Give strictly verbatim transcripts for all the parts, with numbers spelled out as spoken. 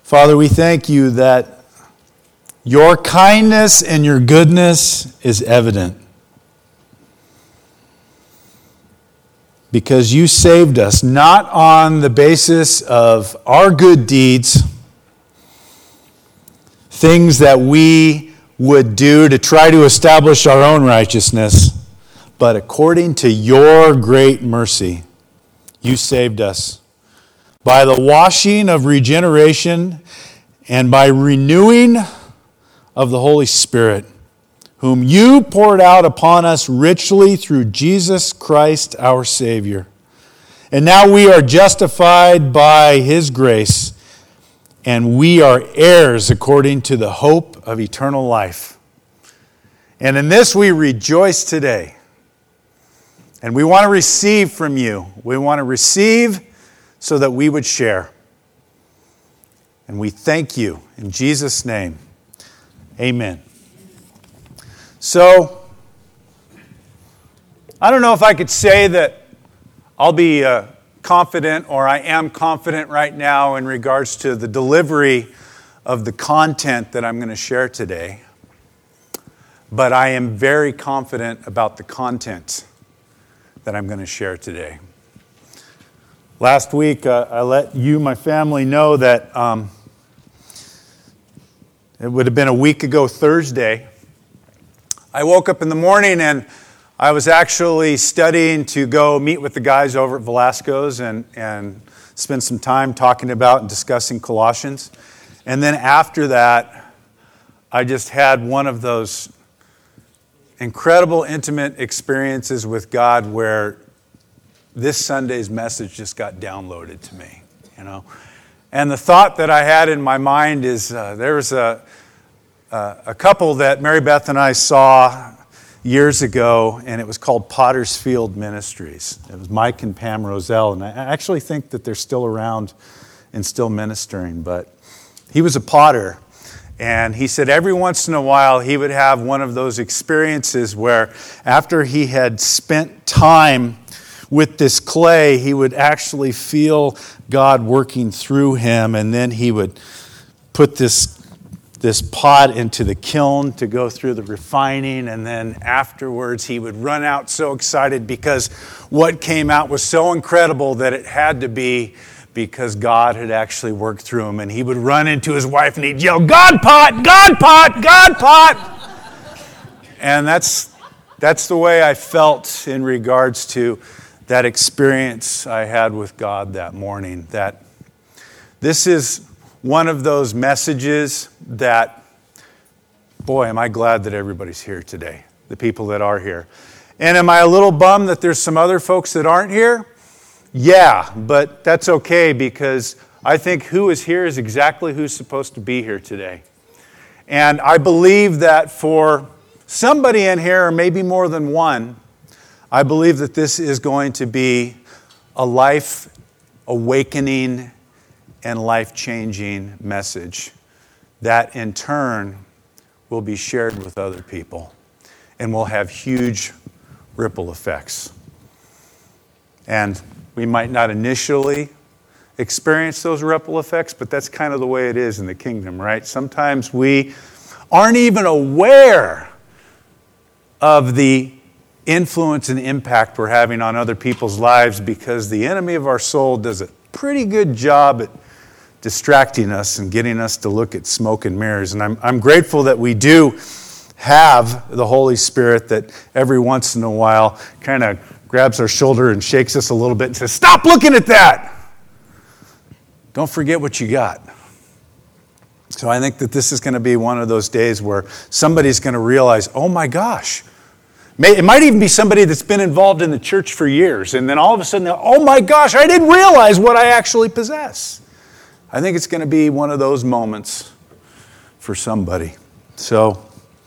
Father, we thank you that your kindness and your goodness is evident. Because you saved us not on the basis of our good deeds, things that we would do to try to establish our own righteousness, but according to your great mercy, you saved us by the washing of regeneration and by renewing of the Holy Spirit, whom you poured out upon us richly through Jesus Christ our Savior. And now we are justified by his grace, and we are heirs according to the hope of eternal life. And in this we rejoice today. And we want to receive from you. We want to receive so that we would share. And we thank you in Jesus' name. Amen. So, I don't know if I could say that I'll be uh, confident, or I am confident right now in regards to the delivery of the content that I'm going to share today. But I am very confident about the content that I'm going to share today. Last week, uh, I let you, my family, know that um, it would have been a week ago Thursday. I woke up in the morning and I was actually studying to go meet with the guys over at Velasco's and, and spend some time talking about and discussing Colossians. And then after that, I just had one of those incredible, intimate experiences with God where this Sunday's message just got downloaded to me, you know. And the thought that I had in my mind is uh, there was a, a a couple that Mary Beth and I saw years ago, and it was called Potter's Field Ministries. It was Mike and Pam Roselle, and I actually think that they're still around and still ministering. But he was a potter, and he said every once in a while he would have one of those experiences where after he had spent time with this clay, he would actually feel God working through him, and then he would put this, this pot into the kiln to go through the refining, and then afterwards he would run out so excited because what came out was so incredible that it had to be because God had actually worked through him. And he would run into his wife and he'd yell, "God pot! God pot! God pot!" And that's, that's the way I felt in regards to that experience I had with God that morning. That this is one of those messages that, boy, am I glad that everybody's here today, the people that are here. And am I a little bummed that there's some other folks that aren't here? Yeah, but that's okay because I think who is here is exactly who's supposed to be here today. And I believe that for somebody in here, or maybe more than one, I believe that this is going to be a life-awakening and life-changing message that in turn will be shared with other people and will have huge ripple effects. And we might not initially experience those ripple effects, but that's kind of the way it is in the kingdom, right? Sometimes we aren't even aware of the influence and impact we're having on other people's lives because the enemy of our soul does a pretty good job at distracting us and getting us to look at smoke and mirrors. And I'm, I'm grateful that we do have the Holy Spirit that every once in a while kind of grabs our shoulder and shakes us a little bit and says, "Stop looking at that! Don't forget what you got." So I think that this is going to be one of those days where somebody's going to realize, oh my gosh, it might even be somebody that's been involved in the church for years, and then all of a sudden, oh my gosh, I didn't realize what I actually possess. I think it's going to be one of those moments for somebody. So,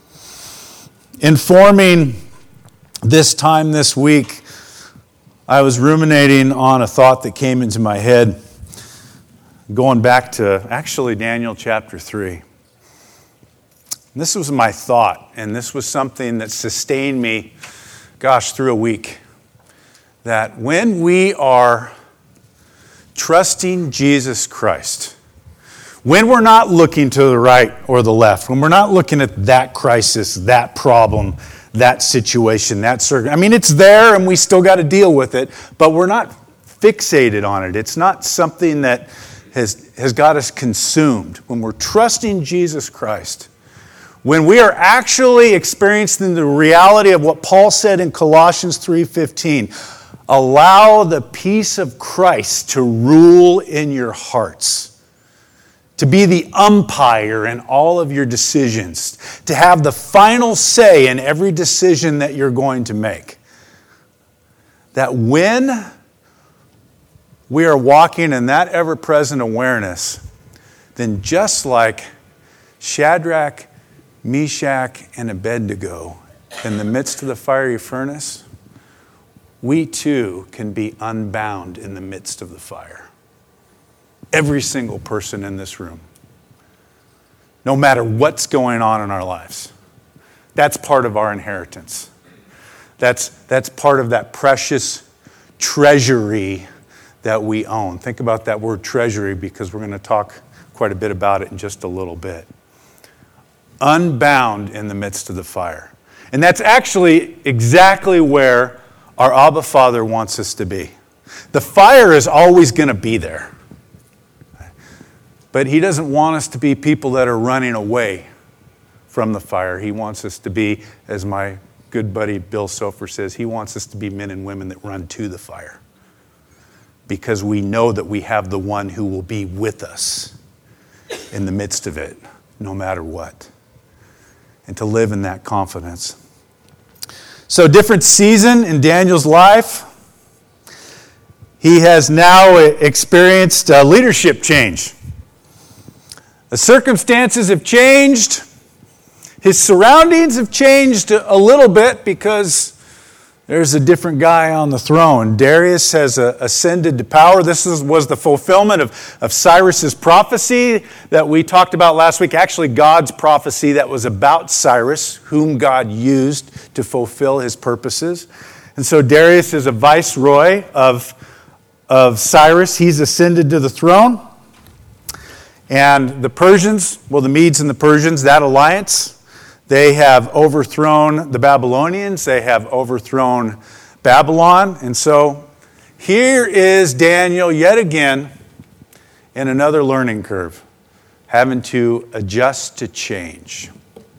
informing this time this week, I was ruminating on a thought that came into my head, going back to actually Daniel chapter three. This was my thought, and this was something that sustained me, gosh, through a week. That when we are trusting Jesus Christ, When we're not looking to the right or the left, when we're not looking at that crisis, that problem, that situation, that circumstance. I mean, it's there and we still got to deal with it, but we're not fixated on it. It's not something that has, has got us consumed. When we're trusting Jesus Christ, when we are actually experiencing the reality of what Paul said in Colossians three fifteen, allow the peace of Christ to rule in your hearts, to be the umpire in all of your decisions, to have the final say in every decision that you're going to make. That when we are walking in that ever-present awareness, then just like Shadrach, Meshach, and Abednego in the midst of the fiery furnace, we too can be unbound in the midst of the fire. Every single person in this room, no matter what's going on in our lives. That's part of our inheritance. That's, that's part of that precious treasury that we own. Think about that word treasury, because we're going to talk quite a bit about it in just a little bit. Unbound in the midst of the fire. And that's actually exactly where our Abba Father wants us to be. The fire is always going to be there. But He doesn't want us to be people that are running away from the fire. He wants us to be, as my good buddy Bill Sofer says, He wants us to be men and women that run to the fire. Because we know that we have the one who will be with us in the midst of it, no matter what. And to live in that confidence. So, different season in Daniel's life. He has now experienced a leadership change. The circumstances have changed. His surroundings have changed a little bit because there's a different guy on the throne. Darius has uh, ascended to power. This is, was the fulfillment of, of Cyrus's prophecy that we talked about last week. Actually, God's prophecy that was about Cyrus, whom God used to fulfill his purposes. And so Darius is a viceroy of, of Cyrus. He's ascended to the throne. And the Persians, well, the Medes and the Persians, that alliance, they have overthrown the Babylonians. They have overthrown Babylon. And so here is Daniel yet again in another learning curve, having to adjust to change.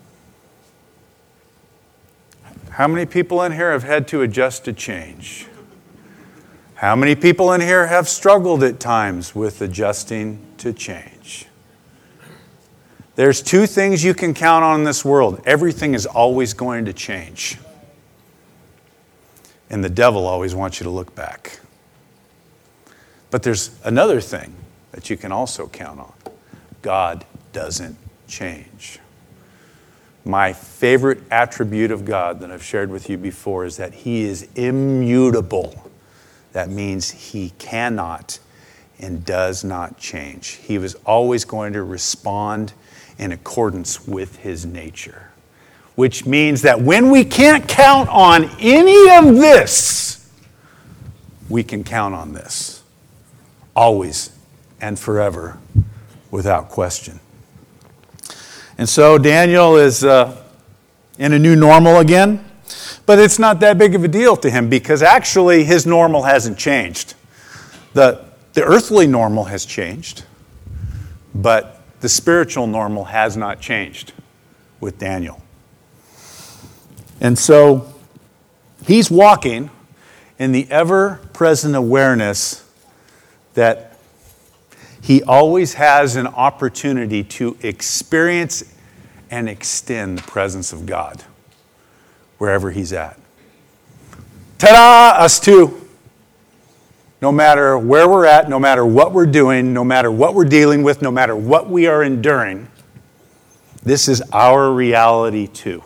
How many people in here have had to adjust to change? How many people in here have struggled at times with adjusting to change? There's two things you can count on in this world. Everything is always going to change. And the devil always wants you to look back. But there's another thing that you can also count on. God doesn't change. My favorite attribute of God that I've shared with you before is that He is immutable. That means He cannot and does not change. He was always going to respond in accordance with His nature. Which means that when we can't count on any of this, we can count on this. Always and forever, without question. And so Daniel is uh, in a new normal again. But it's not that big of a deal to him because actually his normal hasn't changed. The, the earthly normal has changed, but the spiritual normal has not changed with Daniel. And so he's walking in the ever-present awareness that he always has an opportunity to experience and extend the presence of God wherever he's at. Ta-da! Us too. No matter where we're at, no matter what we're doing, no matter what we're dealing with, no matter what we are enduring, this is our reality too.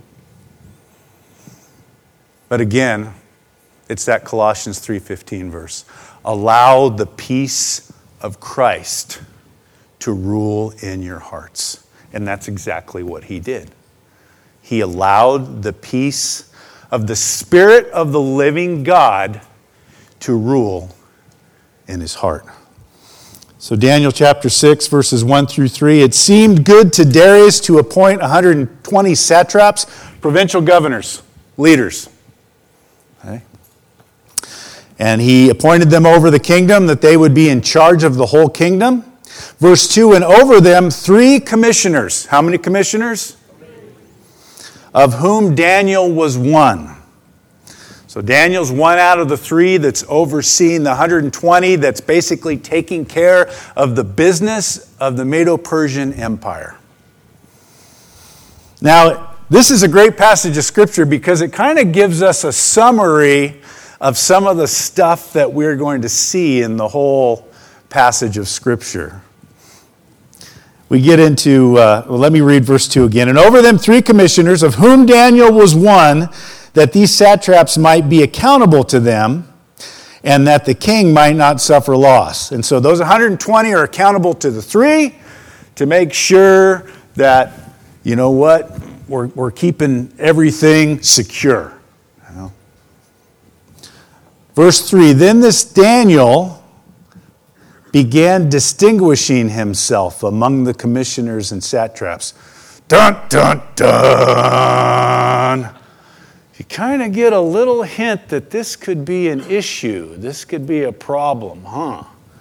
But again, it's that Colossians three fifteen verse. Allow the peace of Christ to rule in your hearts. And that's exactly what he did. He allowed the peace of the Spirit of the living God to rule in his heart. So Daniel chapter six, verses one through three. It seemed good to Darius to appoint one hundred twenty satraps, provincial governors, leaders. Okay. And he appointed them over the kingdom, that they would be in charge of the whole kingdom. Verse two, and over them three commissioners. How many commissioners? Of whom Daniel was one. So Daniel's one out of the three that's overseeing the one hundred twenty, that's basically taking care of the business of the Medo-Persian Empire. Now, this is a great passage of Scripture because it kind of gives us a summary of some of the stuff that we're going to see in the whole passage of Scripture. We get into, uh, well, let me read verse two again. And over them three commissioners, of whom Daniel was one, that these satraps might be accountable to them, and that the king might not suffer loss. And so those one hundred twenty are accountable to the three to make sure that, you know what, we're, we're keeping everything secure. You know? Verse three, then this Daniel began distinguishing himself among the commissioners and satraps. Dun, dun, dun. You kind of get a little hint that this could be an issue. This could be a problem, huh?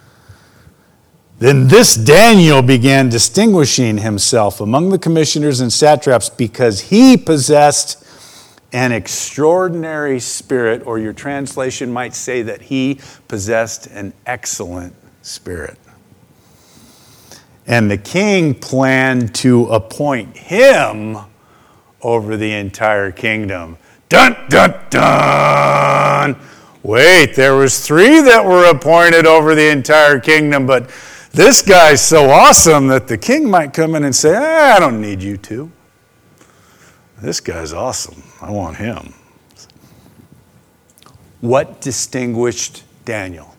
Then this Daniel began distinguishing himself among the commissioners and satraps because he possessed an extraordinary spirit, or your translation might say that he possessed an excellent spirit. And the king planned to appoint him over the entire kingdom. Dun, dun, dun. Wait, there was three that were appointed over the entire kingdom, but this guy's so awesome that the king might come in and say, ah, I don't need you two. This guy's awesome. I want him. What distinguished Daniel?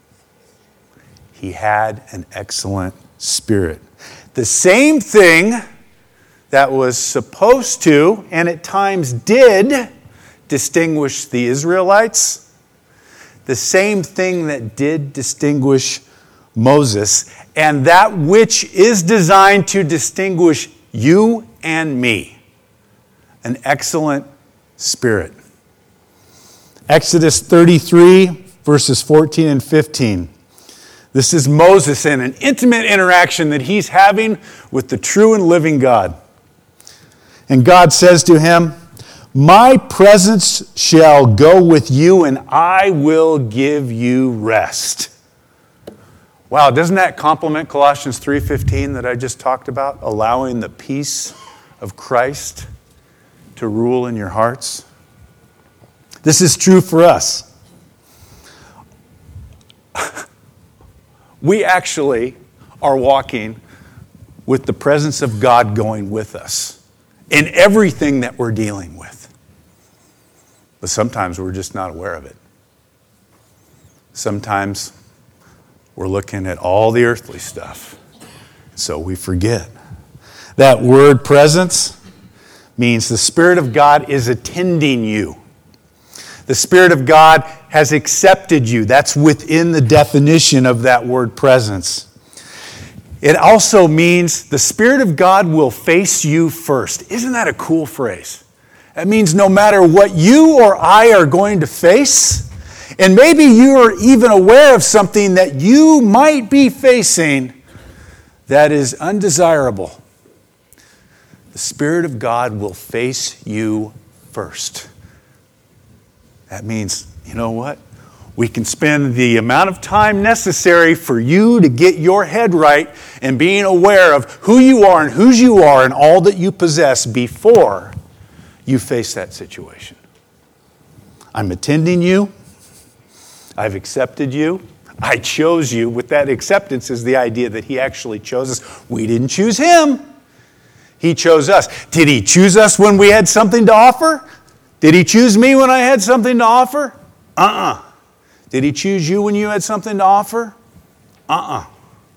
He had an excellent spirit. The same thing that was supposed to, and at times did, distinguish the Israelites, the same thing that did distinguish Moses, and that which is designed to distinguish you and me, an excellent spirit. Exodus thirty-three, verses fourteen and fifteen. This is Moses in an intimate interaction that he's having with the true and living God. And God says to him, my presence shall go with you, and I will give you rest. Wow, doesn't that complement Colossians three fifteen that I just talked about? Allowing the peace of Christ to rule in your hearts. This is true for us. We actually are walking with the presence of God going with us in everything that we're dealing with. But sometimes we're just not aware of it. Sometimes we're looking at all the earthly stuff, so we forget. That word presence means the Spirit of God is attending you. The Spirit of God has accepted you. That's within the definition of that word presence. It also means the Spirit of God will face you first. Isn't that a cool phrase? That means no matter what you or I are going to face, and maybe you are even aware of something that you might be facing that is undesirable, the Spirit of God will face you first. That means, you know what? We can spend the amount of time necessary for you to get your head right and being aware of who you are and whose you are and all that you possess before you face that situation. I'm attending you. I've accepted you. I chose you. With that acceptance is the idea that he actually chose us. We didn't choose him. He chose us. Did he choose us when we had something to offer? Did he choose me when I had something to offer? Uh-uh. Did he choose you when you had something to offer? Uh-uh.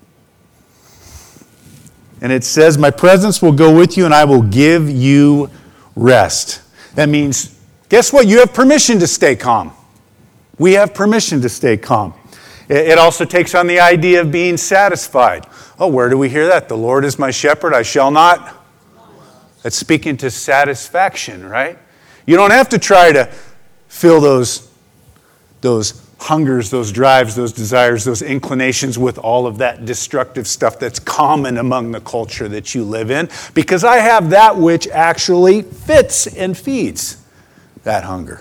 And it says, my presence will go with you and I will give you rest. That means, guess what? You have permission to stay calm. We have permission to stay calm. It also takes on the idea of being satisfied. Oh, where do we hear that? The Lord is my shepherd, I shall not. That's speaking to satisfaction, right? You don't have to try to fill those, those hungers, those drives, those desires, those inclinations with all of that destructive stuff that's common among the culture that you live in, because I have that which actually fits and feeds that hunger.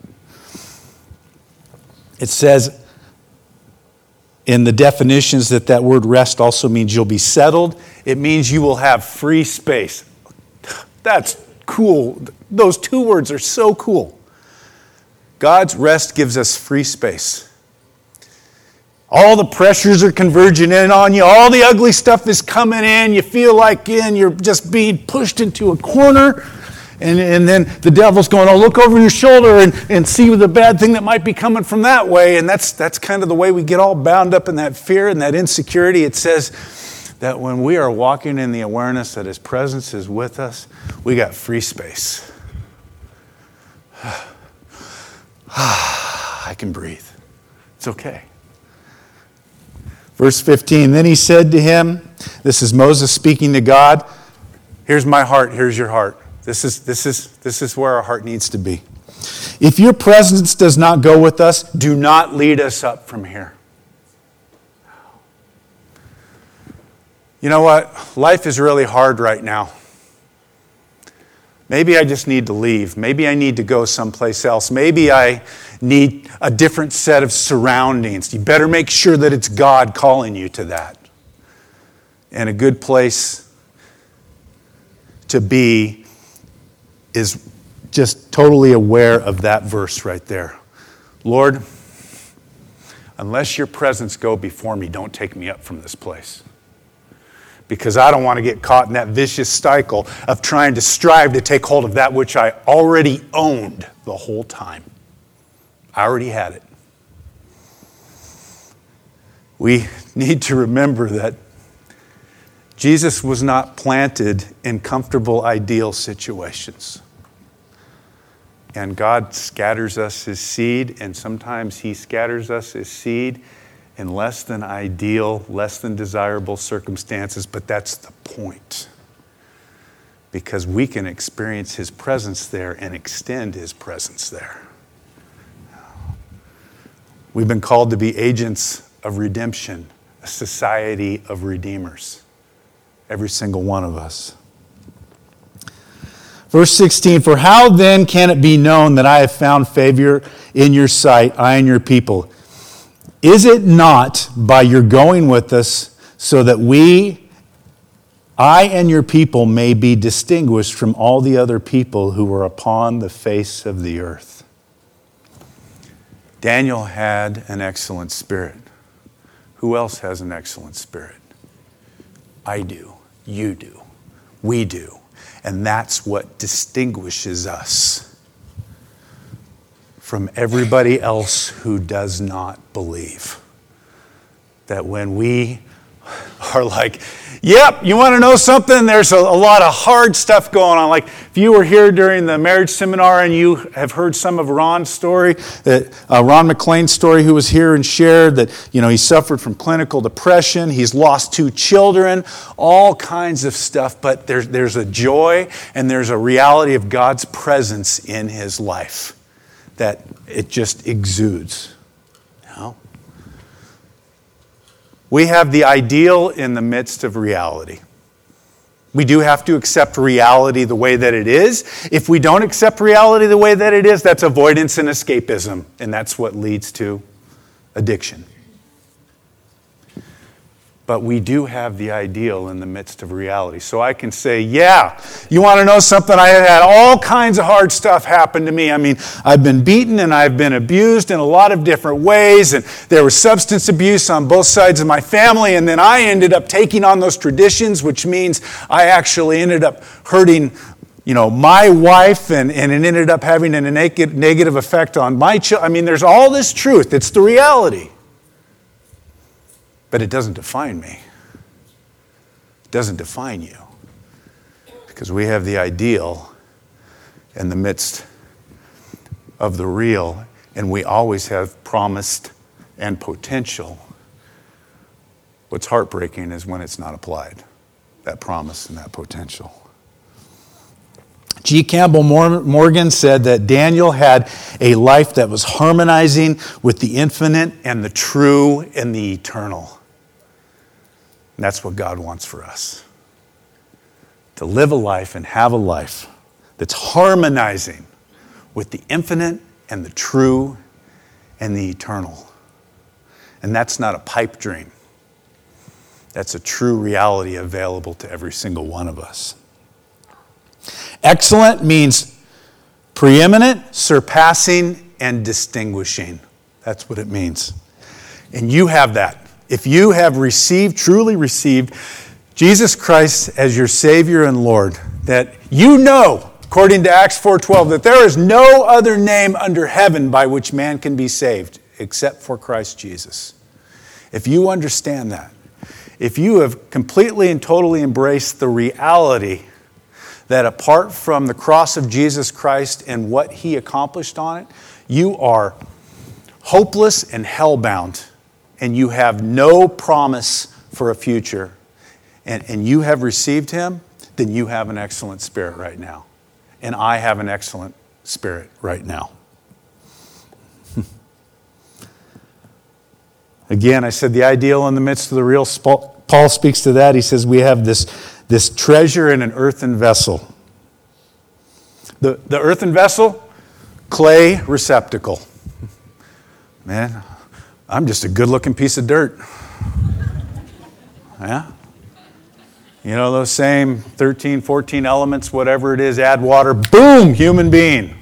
It says in the definitions that that word rest also means you'll be settled. It means you will have free space. That's cool. Those two words are so cool. God's rest gives us free space. All the pressures are converging in on you. All the ugly stuff is coming in. You feel like in, you're just being pushed into a corner. And, and then the devil's going, oh, look over your shoulder and, and see the bad thing that might be coming from that way. And that's, that's kind of the way we get all bound up in that fear and that insecurity. It says that when we are walking in the awareness that His presence is with us, we got free space. I can breathe. It's okay. Verse fifteen, then he said to him, this is Moses speaking to God, here's my heart, here's your heart. This is, this is, this is where our heart needs to be. If your presence does not go with us, do not lead us up from here. You know what? Life is really hard right now. Maybe I just need to leave. Maybe I need to go someplace else. Maybe I need a different set of surroundings. You better make sure that it's God calling you to that. And a good place to be is just totally aware of that verse right there. Lord, unless your presence go before me, don't take me up from this place. Because I don't want to get caught in that vicious cycle of trying to strive to take hold of that which I already owned the whole time. I already had it. We need to remember that Jesus was not planted in comfortable, ideal situations. And God scatters us His seed, and sometimes He scatters us His seed in less than ideal, less than desirable circumstances, but that's the point. Because we can experience His presence there and extend His presence there. We've been called to be agents of redemption, a society of redeemers. Every single one of us. Verse sixteen, for how then can it be known that I have found favor in your sight, I and your people? Is it not by your going with us so that we, I and your people, may be distinguished from all the other people who were upon the face of the earth? Daniel had an excellent spirit. Who else has an excellent spirit? I do. You do. We do. And that's what distinguishes us from everybody else who does not believe. That when we are like, yep, you want to know something? There's a, a lot of hard stuff going on. Like if you were here during the marriage seminar and you have heard some of Ron's story, that uh, Ron McLean's story, who was here and shared that, you know, he suffered from clinical depression. He's lost two children, all kinds of stuff. But there's, there's a joy and there's a reality of God's presence in his life that it just exudes. You know? We have the ideal in the midst of reality. We do have to accept reality the way that it is. If we don't accept reality the way that it is, that's avoidance and escapism, and that's what leads to addiction. But we do have the ideal in the midst of reality. So I can say, yeah, you want to know something? I have had all kinds of hard stuff happen to me. I mean, I've been beaten and I've been abused in a lot of different ways. And there was substance abuse on both sides of my family. And then I ended up taking on those traditions, which means I actually ended up hurting, you know, my wife. And, and it ended up having a negative effect on my children. I mean, there's all this truth. It's the reality. But it doesn't define me. It doesn't define you. Because we have the ideal in the midst of the real, and we always have promised and potential. What's heartbreaking is when it's not applied, that promise and that potential. G. Campbell Morgan said that Daniel had a life that was harmonizing with the infinite and the true and the eternal. And that's what God wants for us. To live a life and have a life that's harmonizing with the infinite and the true and the eternal. And that's not a pipe dream. That's a true reality available to every single one of us. Excellent means preeminent, surpassing, and distinguishing. That's what it means. And you have that. If you have received, truly received, Jesus Christ as your Savior and Lord, that you know, according to Acts four twelve, that there is no other name under heaven by which man can be saved except for Christ Jesus. If you understand that, if you have completely and totally embraced the reality that apart from the cross of Jesus Christ and what he accomplished on it, you are hopeless and hellbound, and you have no promise for a future, and, and you have received him, then you have an excellent spirit right now. And I have an excellent spirit right now. Again, I said the ideal in the midst of the real. Paul speaks to that. He says we have this, this treasure in an earthen vessel. The, the earthen vessel, clay receptacle. Man, I'm just a good-looking piece of dirt. Yeah? You know, those same thirteen, fourteen elements, whatever it is, add water, boom, human being.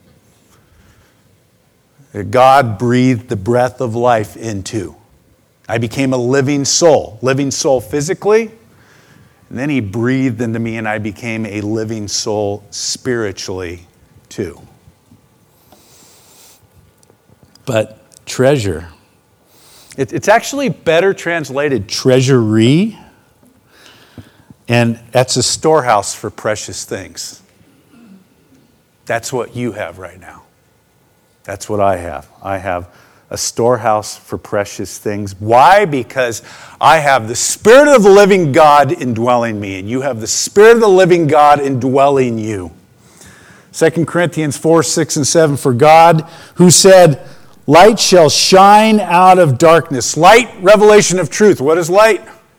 God breathed the breath of life into. I became a living soul, living soul physically, and then he breathed into me and I became a living soul spiritually too. But treasure, it, it's actually better translated treasury, and that's a storehouse for precious things. That's what you have right now. That's what I have. I have a storehouse for precious things. Why? Because I have the Spirit of the living God indwelling me, and you have the Spirit of the living God indwelling you. Second Corinthians four, six, and seven, for God, who said, light shall shine out of darkness. Light, revelation of truth. What is light?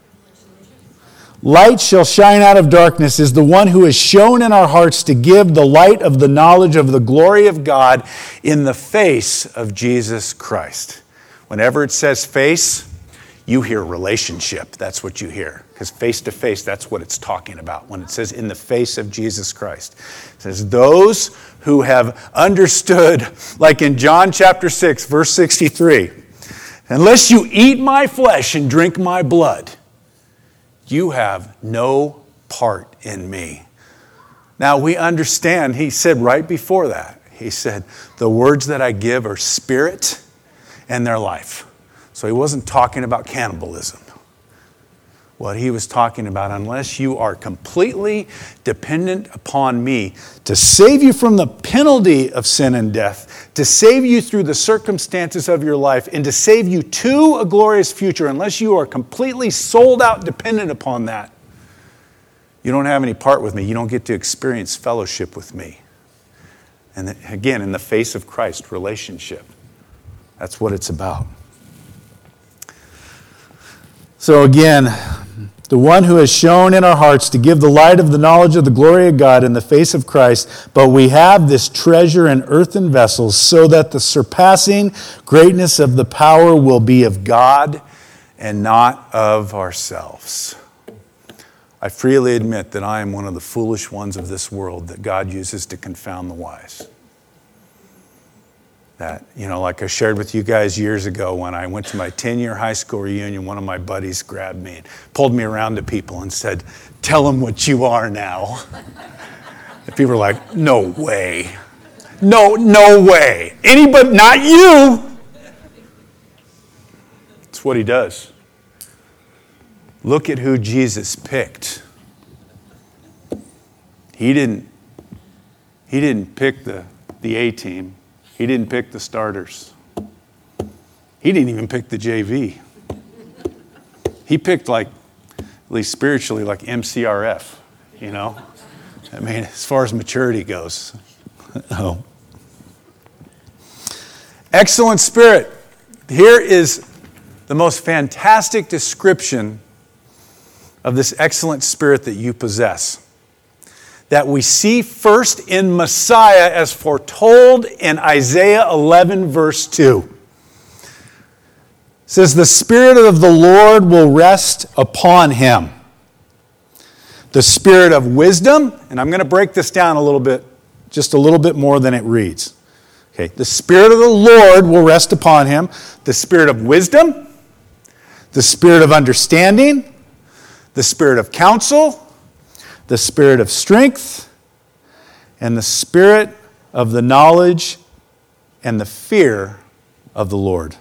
Light shall shine out of darkness is the one who has shown in our hearts to give the light of the knowledge of the glory of God in the face of Jesus Christ. Whenever it says face, you hear relationship. That's what you hear. Because face to face, that's what it's talking about. When it says in the face of Jesus Christ. It says those who have understood, like in John chapter six, verse sixty-three, unless you eat my flesh and drink my blood, you have no part in me. Now we understand, he said right before that, he said, the words that I give are spirit and their life. So he wasn't talking about cannibalism. What he was talking about, unless you are completely dependent upon me to save you from the penalty of sin and death, to save you through the circumstances of your life, and to save you to a glorious future, unless you are completely sold out dependent upon that, you don't have any part with me. You don't get to experience fellowship with me. And again, in the face of Christ, relationship. That's what it's about. So again, the one who has shown in our hearts to give the light of the knowledge of the glory of God in the face of Christ, but we have this treasure in earthen vessels so that the surpassing greatness of the power will be of God and not of ourselves. I freely admit that I am one of the foolish ones of this world that God uses to confound the wise. That, you know, like I shared with you guys years ago when I went to my ten-year high school reunion, one of my buddies grabbed me and pulled me around to people and said, tell them what you are now. And people were like, no way. No, no way. Anybody, not you. It's what he does. Look at who Jesus picked. He didn't, he didn't pick the, the A-team. He didn't pick the starters. He didn't even pick the J V. He picked like, at least spiritually, like M C R F, you know? I mean, as far as maturity goes. Oh. Excellent spirit. Here is the most fantastic description of this excellent spirit that you possess, that we see first in Messiah as foretold in Isaiah eleven, verse two. It says, the Spirit of the Lord will rest upon him. The Spirit of wisdom, and I'm going to break this down a little bit, just a little bit more than it reads. Okay, the Spirit of the Lord will rest upon him. The Spirit of wisdom, the Spirit of understanding, the Spirit of counsel, the Spirit of strength, and the Spirit of the knowledge and the fear of the Lord.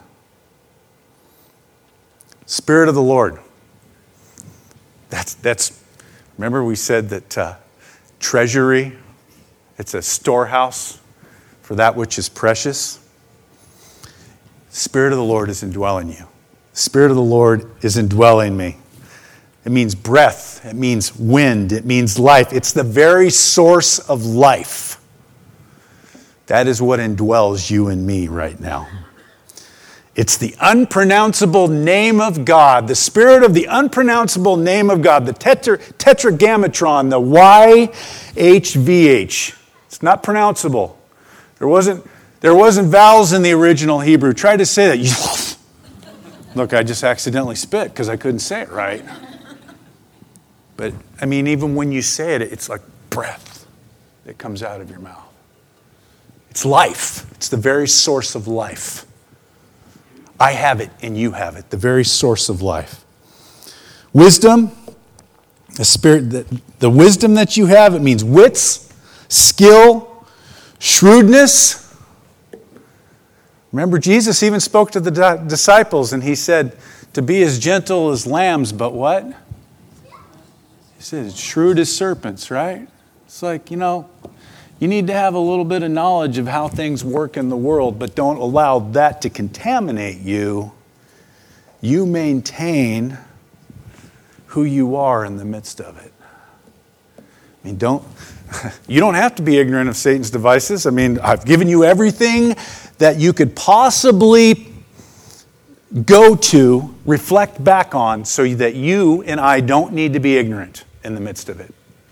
Spirit of the Lord. That's, that's remember we said that uh, treasury, it's a storehouse for that which is precious. Spirit of the Lord is indwelling you. Spirit of the Lord is indwelling me. It means breath. It means wind. It means life. It's the very source of life. That is what indwells you and me right now. It's the unpronounceable name of God, the spirit of the unpronounceable name of God, the tetra, tetragrammaton, the Y H V H. It's not pronounceable. There wasn't, there wasn't vowels in the original Hebrew. Try to say that. Look, I just accidentally spit because I couldn't say it right. But, I mean, even when you say it, it's like breath that comes out of your mouth. It's life. It's the very source of life. I have it and you have it, the very source of life. Wisdom, the spirit, that, the wisdom that you have, it means wits, skill, shrewdness. Remember, Jesus even spoke to the di- disciples and he said, to be as gentle as lambs, but what? He said, shrewd as serpents, right? It's like, you know, you need to have a little bit of knowledge of how things work in the world, but don't allow that to contaminate you. You maintain who you are in the midst of it. I mean, don't, you don't have to be ignorant of Satan's devices. I mean, I've given you everything that you could possibly go to, reflect back on, so that you and I don't need to be ignorant in the midst of it.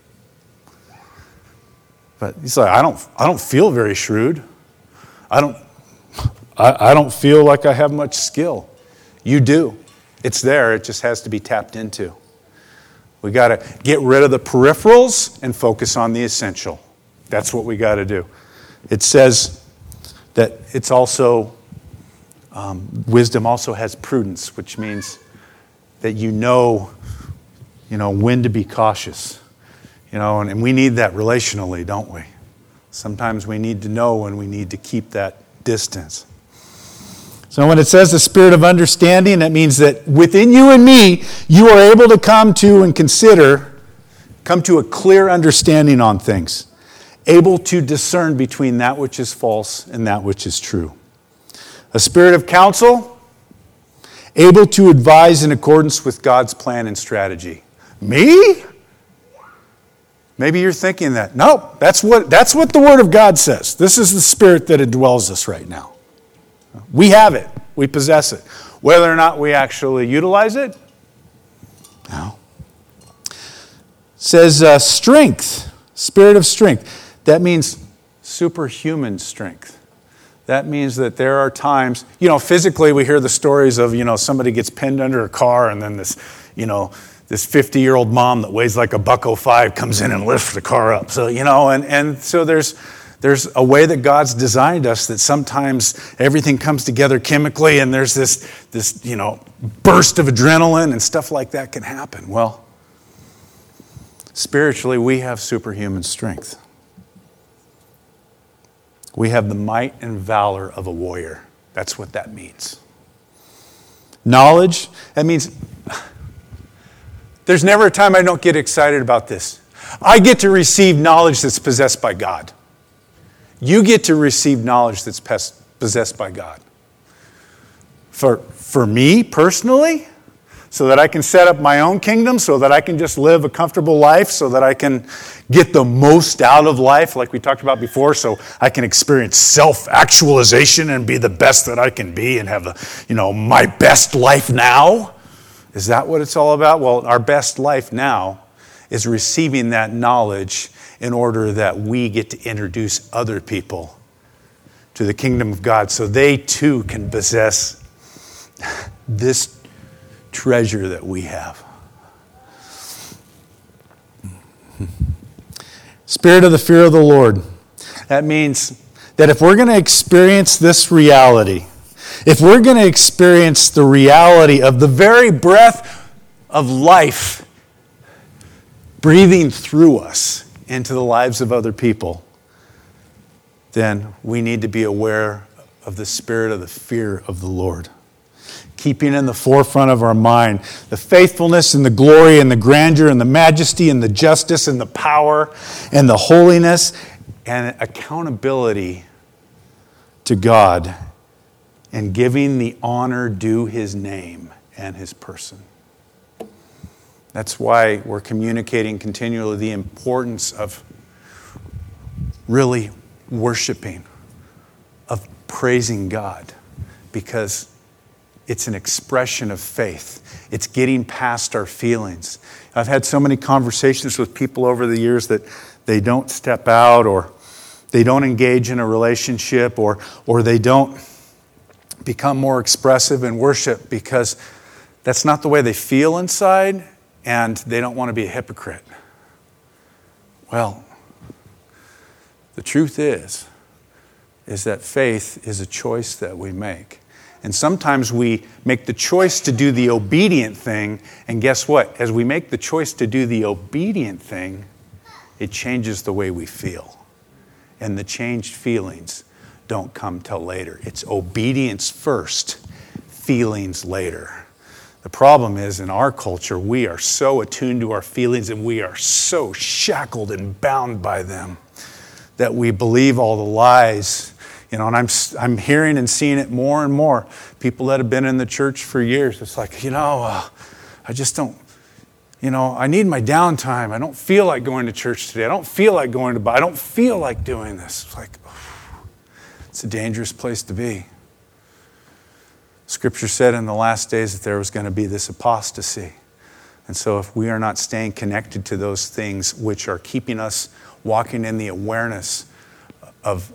But he's like, I don't, I don't feel very shrewd. I don't, I, I don't feel like I have much skill. You do. It's there. It just has to be tapped into. We got to get rid of the peripherals and focus on the essential. That's what we got to do. It says that it's also, um, wisdom also has prudence, which means that you know, you know, when to be cautious. You know, and, and we need that relationally, don't we? Sometimes we need to know when we need to keep that distance. So when it says the spirit of understanding, that means that within you and me, you are able to come to and consider, come to a clear understanding on things. Able to discern between that which is false and that which is true. A spirit of counsel, able to advise in accordance with God's plan and strategy. Me? Maybe you're thinking that. No, that's what, that's what the Word of God says. This is the Spirit that indwells us right now. We have it. We possess it. Whether or not we actually utilize it, no. It says uh, strength, spirit of strength. That means superhuman strength. That means that there are times, you know, physically we hear the stories of, you know, somebody gets pinned under a car and then this, you know, this fifty-year-old mom that weighs like a buck oh five comes in and lifts the car up. So, you know, and, and so there's there's a way that God's designed us that sometimes everything comes together chemically and there's this, this, you know, burst of adrenaline and stuff like that can happen. Well, spiritually, we have superhuman strength. We have the might and valor of a warrior. That's what that means. Knowledge, that means... There's never a time I don't get excited about this. I get to receive knowledge that's possessed by God. You get to receive knowledge that's possessed by God. For, for me personally, so that I can set up my own kingdom, so that I can just live a comfortable life, so that I can get the most out of life, like we talked about before, so I can experience self-actualization and be the best that I can be and have the, you know, my best life now? Is that what it's all about? Well, our best life now is receiving that knowledge in order that we get to introduce other people to the kingdom of God so they too can possess this treasure that we have. Spirit of the fear of the Lord. That means that if we're going to experience this reality, if we're going to experience the reality of the very breath of life breathing through us into the lives of other people, then we need to be aware of the spirit of the fear of the Lord. Keeping in the forefront of our mind the faithfulness and the glory and the grandeur and the majesty and the justice and the power and the holiness and accountability to God, and giving the honor due his name and his person. That's why we're communicating continually the importance of really worshiping, of praising God, because it's an expression of faith. It's getting past our feelings. I've had so many conversations with people over the years that they don't step out, or they don't engage in a relationship, or or they don't become more expressive in worship because that's not the way they feel inside, and they don't want to be a hypocrite. Well, the truth is, is that faith is a choice that we make. And sometimes we make the choice to do the obedient thing, and guess what? As we make the choice to do the obedient thing, it changes the way we feel. And the changed feelings don't come till later. It's obedience first, feelings later. The problem is, in our culture, we are so attuned to our feelings and we are so shackled and bound by them that we believe all the lies. You know, and I'm I'm hearing and seeing it more and more. People that have been in the church for years, it's like, you know, uh, I just don't, you know, I need my downtime. I don't feel like going to church today. I don't feel like going to, I don't feel like doing this. It's like, oh, it's a dangerous place to be. Scripture said in the last days that there was going to be this apostasy. And so if we are not staying connected to those things which are keeping us walking in the awareness of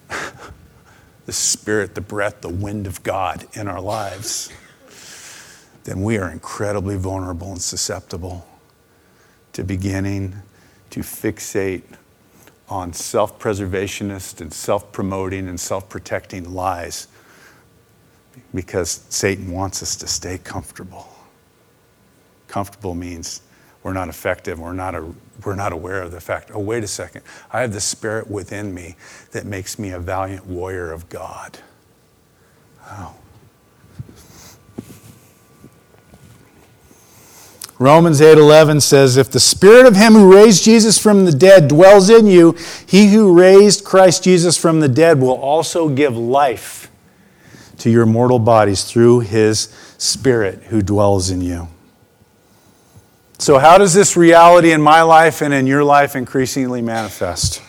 the Spirit, the breath, the wind of God in our lives, then we are incredibly vulnerable and susceptible to beginning to fixate on self-preservationist and self-promoting and self-protecting lies, because Satan wants us to stay comfortable. Comfortable means we're not effective. We're not, a, we're not aware of the fact, oh, wait a second. I have the Spirit within me that makes me a valiant warrior of God. Oh. Romans eight eleven says, if the Spirit of him who raised Jesus from the dead dwells in you, he who raised Christ Jesus from the dead will also give life to your mortal bodies through his Spirit who dwells in you. So how does this reality in my life and in your life increasingly manifest?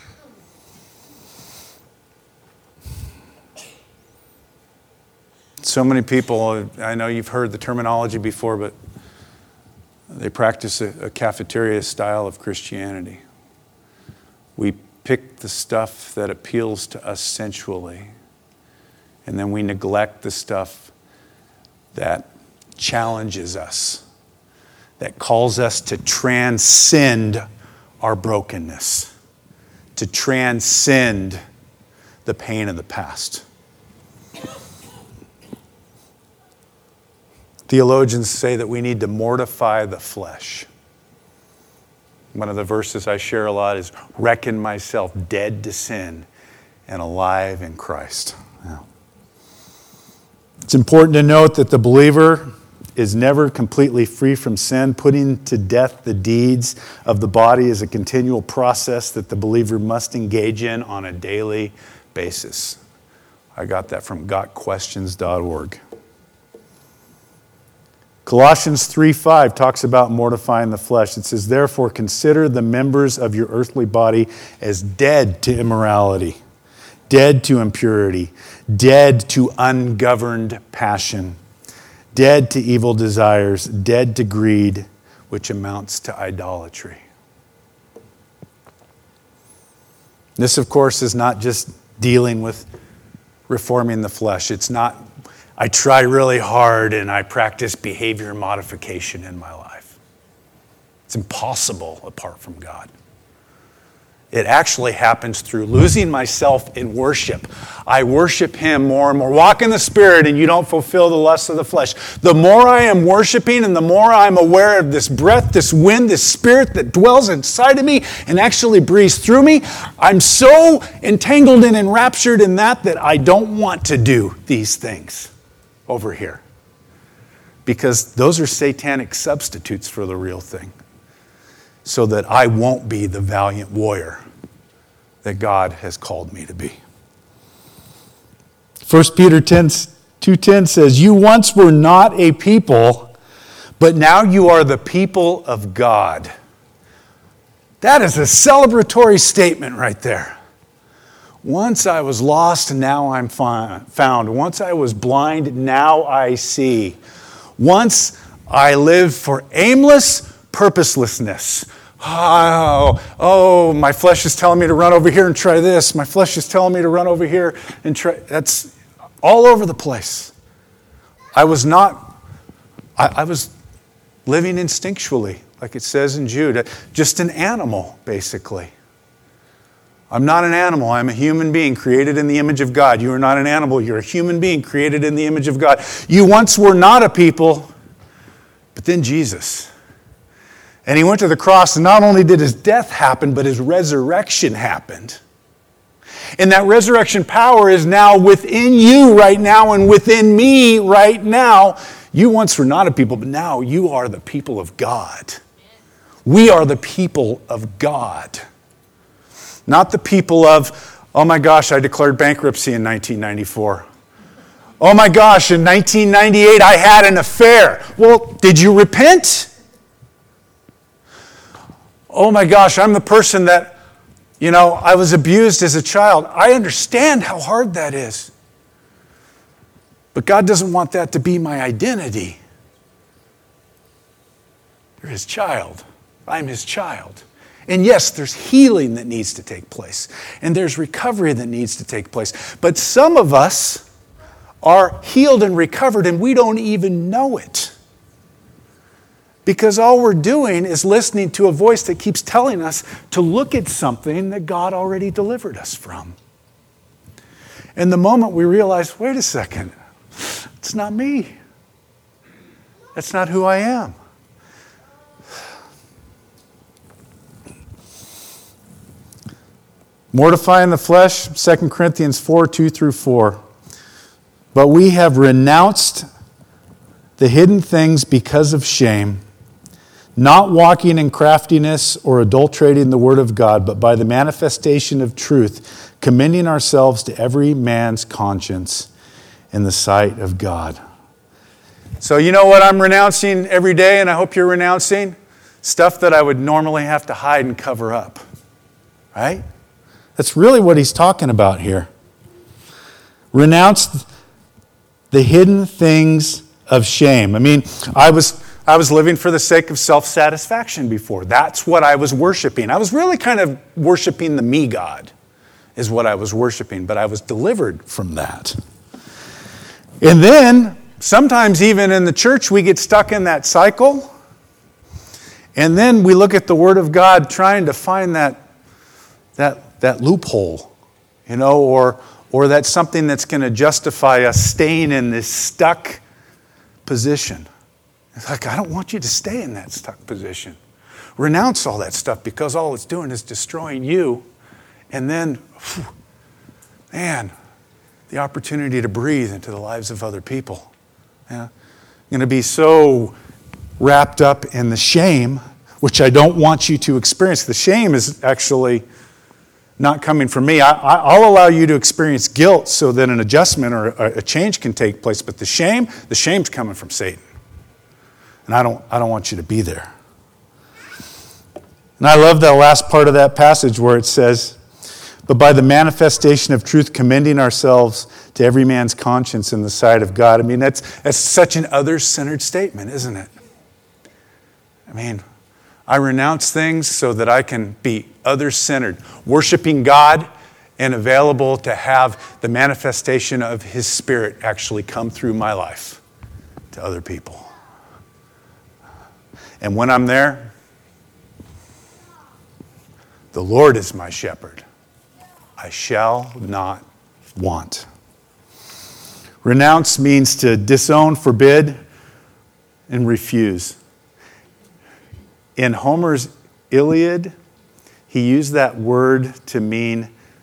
So many people, I know you've heard the terminology before, but they practice a, a cafeteria style of Christianity. We pick the stuff that appeals to us sensually, and then we neglect the stuff that challenges us, that calls us to transcend our brokenness, to transcend the pain of the past. Theologians say that we need to mortify the flesh. One of the verses I share a lot is, reckon myself dead to sin and alive in Christ. Yeah. It's important to note that the believer is never completely free from sin. Putting to death the deeds of the body is a continual process that the believer must engage in on a daily basis. I got that from got questions dot org. Colossians three five talks about mortifying the flesh. It says, therefore, consider the members of your earthly body as dead to immorality, dead to impurity, dead to ungoverned passion, dead to evil desires, dead to greed, which amounts to idolatry. This, of course, is not just dealing with reforming the flesh. It's not, I try really hard and I practice behavior modification in my life. It's impossible apart from God. It actually happens through losing myself in worship. I worship Him more and more. Walk in the Spirit and you don't fulfill the lusts of the flesh. The more I am worshiping and the more I'm aware of this breath, this wind, this Spirit that dwells inside of me and actually breathes through me, I'm so entangled and enraptured in that that I don't want to do these things over here. Because those are satanic substitutes for the real thing. So that I won't be the valiant warrior that God has called me to be. First Peter two ten says, you once were not a people, but now you are the people of God. That is a celebratory statement right there. Once I was lost, now I'm found. Once I was blind, now I see. Once I lived for aimless purposelessness. Oh, oh, my flesh is telling me to run over here and try this. My flesh is telling me to run over here and try. That's all over the place. I was not, I, I was living instinctually, like it says in Jude, just an animal, basically. I'm not an animal. I'm a human being created in the image of God. You are not an animal. You're a human being created in the image of God. You once were not a people, but then Jesus. And He went to the cross, and not only did His death happen, but His resurrection happened. And that resurrection power is now within you right now and within me right now. You once were not a people, but now you are the people of God. We are the people of God. Not the people of, oh my gosh, I declared bankruptcy in nineteen ninety-four. Oh my gosh, in nineteen ninety-eight I had an affair. Well, did you repent? Oh my gosh, I'm the person that, you know, I was abused as a child. I understand how hard that is. But God doesn't want that to be my identity. You're His child. I'm His child. And yes, there's healing that needs to take place. And there's recovery that needs to take place. But some of us are healed and recovered and we don't even know it. Because all we're doing is listening to a voice that keeps telling us to look at something that God already delivered us from. And the moment we realize, wait a second, it's not me. That's not who I am. Mortifying the flesh, Second Corinthians four, two through four. But we have renounced the hidden things because of shame, not walking in craftiness or adulterating the word of God, but by the manifestation of truth, commending ourselves to every man's conscience in the sight of God. So you know what I'm renouncing every day, and I hope you're renouncing? Stuff that I would normally have to hide and cover up. Right? That's really what he's talking about here. Renounce the hidden things of shame. I mean, I was I was living for the sake of self-satisfaction before. That's what I was worshiping. I was really kind of worshiping the me God is what I was worshiping, but I was delivered from that. And then, sometimes even in the church, we get stuck in that cycle. And then we look at the Word of God trying to find that, that, that loophole, you know, or, or that's something that's going to justify us staying in this stuck position. It's like, I don't want you to stay in that stuck position. Renounce all that stuff because all it's doing is destroying you. And then, whew, man, the opportunity to breathe into the lives of other people. Yeah? I'm going to be so wrapped up in the shame, which I don't want you to experience. The shame is actually not coming from me. I, I'll allow you to experience guilt so that an adjustment or a change can take place. But the shame, the shame's coming from Satan. And I don't, I don't want you to be there. And I love that last part of that passage where it says, but by the manifestation of truth, commending ourselves to every man's conscience in the sight of God. I mean, that's, that's such an other-centered statement, isn't it? I mean, I renounce things so that I can be other-centered, worshiping God and available to have the manifestation of His Spirit actually come through my life to other people. And when I'm there, the Lord is my shepherd. I shall not want. Renounce means to disown, forbid, and refuse. In Homer's Iliad, he used that word to mean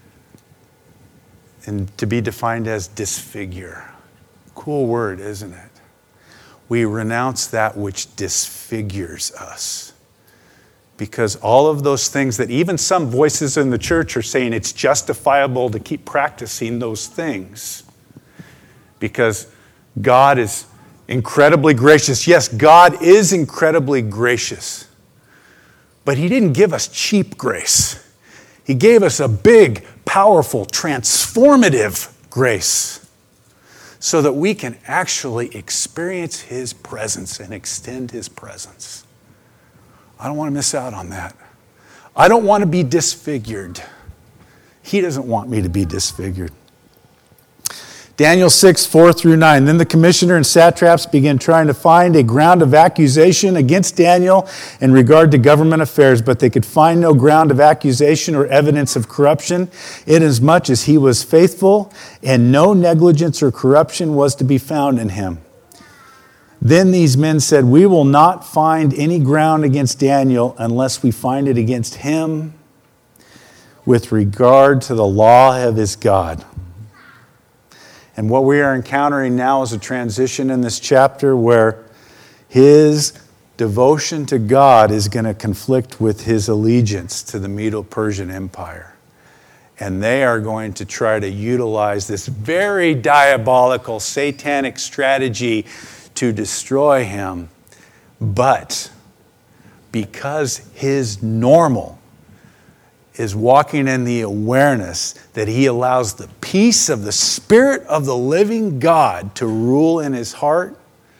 and to be defined as disfigure. Cool word, isn't it? We renounce that which disfigures us. Because all of those things that even some voices in the church are saying it's justifiable to keep practicing those things. Because God is incredibly gracious. Yes, God is incredibly gracious. But He didn't give us cheap grace. He gave us a big, powerful, transformative grace so that we can actually experience His presence and extend His presence. I don't want to miss out on that. I don't want to be disfigured. He doesn't want me to be disfigured. Daniel six, four through nine. Then the commissioner and satraps began trying to find a ground of accusation against Daniel in regard to government affairs, but they could find no ground of accusation or evidence of corruption, inasmuch as he was faithful, and no negligence or corruption was to be found in him. Then these men said, we will not find any ground against Daniel unless we find it against him with regard to the law of his God. And what we are encountering now is a transition in this chapter where his devotion to God is going to conflict with his allegiance to the Medo-Persian Empire. And they are going to try to utilize this very diabolical, satanic strategy to destroy him. But because his normal is walking in the awareness that he allows the peace of the Spirit of the living God to rule in his heart,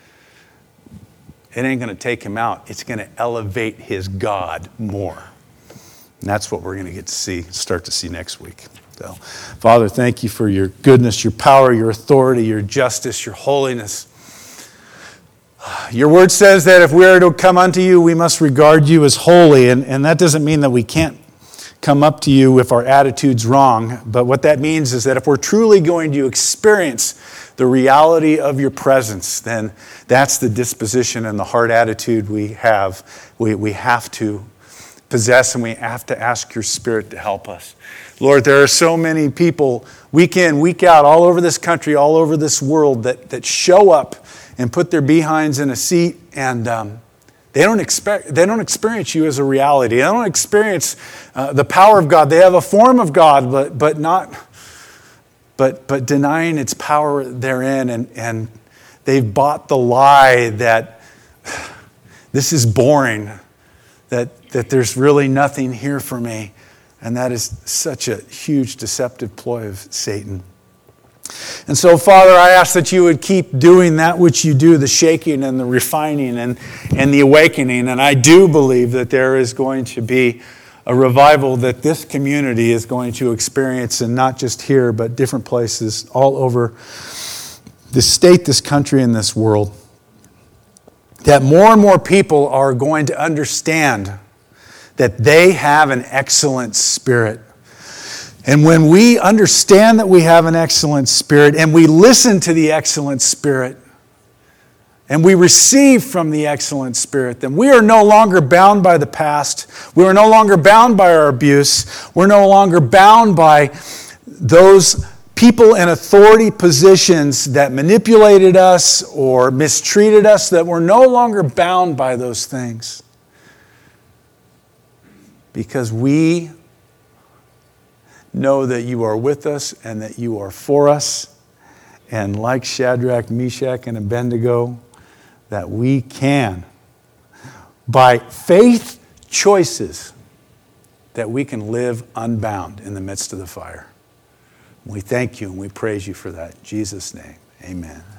it ain't going to take him out. It's going to elevate his God more. And that's what we're going to get to see, start to see next week. So, Father, thank you for your goodness, your power, your authority, your justice, your holiness. Your word says that if we are to come unto you, we must regard you as holy. And, and that doesn't mean that we can't come up to you if our attitude's wrong. But what that means is that if we're truly going to experience the reality of your presence, then that's the disposition and the heart attitude we have. We, we have to possess, and we have to ask your Spirit to help us. Lord, there are so many people week in, week out, all over this country, all over this world that, that show up and put their behinds in a seat, and um, they don't expect, they don't experience you as a reality. They don't experience uh, the power of God. They have a form of God, but but not, but but denying its power therein, and and they've bought the lie that this is boring, that that there's really nothing here for me, and that is such a huge deceptive ploy of Satan. And so, Father, I ask that you would keep doing that which you do, the shaking and the refining and, and the awakening. And I do believe that there is going to be a revival that this community is going to experience, and not just here, but different places all over this state, this country, and this world. That more and more people are going to understand that they have an excellent spirit. And when we understand that we have an excellent spirit, and we listen to the excellent spirit, and we receive from the excellent spirit, then we are no longer bound by the past. We are no longer bound by our abuse. We're no longer bound by those people in authority positions that manipulated us or mistreated us, that we're no longer bound by those things. Because we know that you are with us and that you are for us. And like Shadrach, Meshach, and Abednego, that we can by faith choices that we can live unbound in the midst of the fire. We thank you and we praise you for that. In Jesus' name, amen.